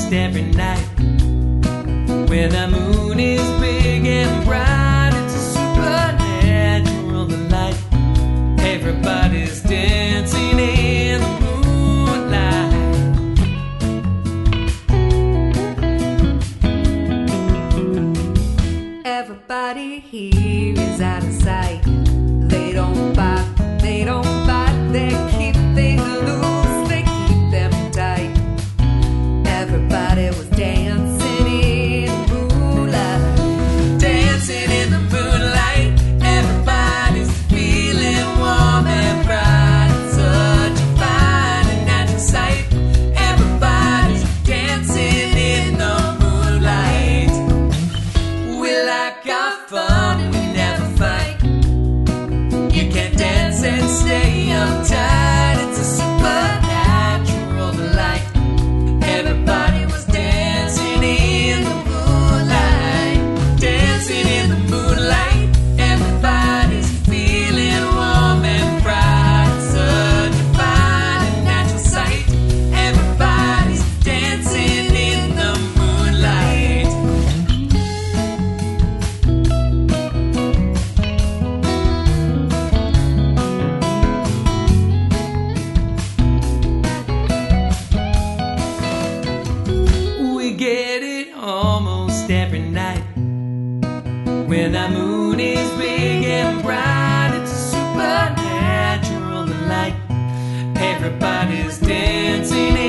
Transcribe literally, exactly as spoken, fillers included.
almost every night. When the moon is big and bright, it's a supernatural delight. Everybody's dancing in the moonlight. Everybody here is out of sight. They don't fight, they don't fight, they keep things loose, they keep them tight. Everybody was dancing in the moonlight, dancing in the moonlight. Everybody's feeling warm and bright. It's such a fine and natural sight. Everybody's dancing in the moonlight. We like our fun and we never fight. You can dance and stay uptight. It's a supernatural delight. Everybody was dancing in the moonlight, dancing in the moonlight. Everybody's feeling warm and bright. Such a fine and natural sight. Everybody's dancing in the moonlight. We get it almost every night. When the moon is big and bright, it's a supernatural delight. Everybody's dancing